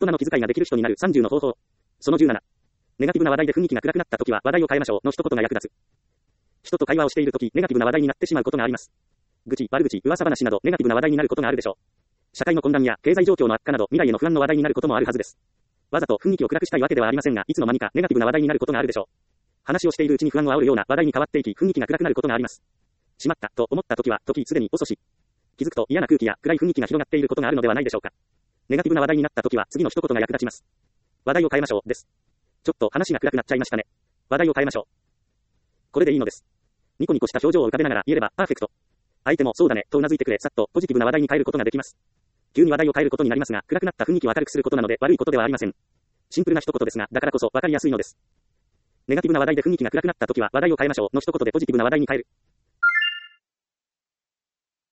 人の気遣いができる人になる30の方法。その17。ネガティブな話題で雰囲気が暗くなったときは話題を変えましょうの一言が役立つ。人と会話をしているとき、ネガティブな話題になってしまうことがあります。愚痴、悪口、噂話などネガティブな話題になることがあるでしょう。社会の混乱や経済状況の悪化など未来への不安の話題になることもあるはずです。わざと雰囲気を暗くしたいわけではありませんが、いつの間にかネガティブな話題になることがあるでしょう。話をしているうちに不安を煽るような話題に変わっていき、雰囲気が暗くなることがあります。しまった、と思ったときは、時すでに遅し。気づくと嫌な空気や暗い雰囲気が広がっていることがあるのではないでしょうか。ネガティブな話題になったときは、次の一言が役立ちます。話題を変えましょう、です。ちょっと話が暗くなっちゃいましたね。話題を変えましょう。これでいいのです。ニコニコした表情を浮かべながら言えれば、パーフェクト。相手もそうだね、と頷いてくれ、さっとポジティブな話題に変えることができます。急に話題を変えることになりますが、暗くなった雰囲気を明るくすることなので悪いことではありません。シンプルな一言ですが、だからこそ分かりやすいのです。ネガティブな話題で雰囲気が暗くなったときは話題を変えましょうの一言でポジティブな話題に変える。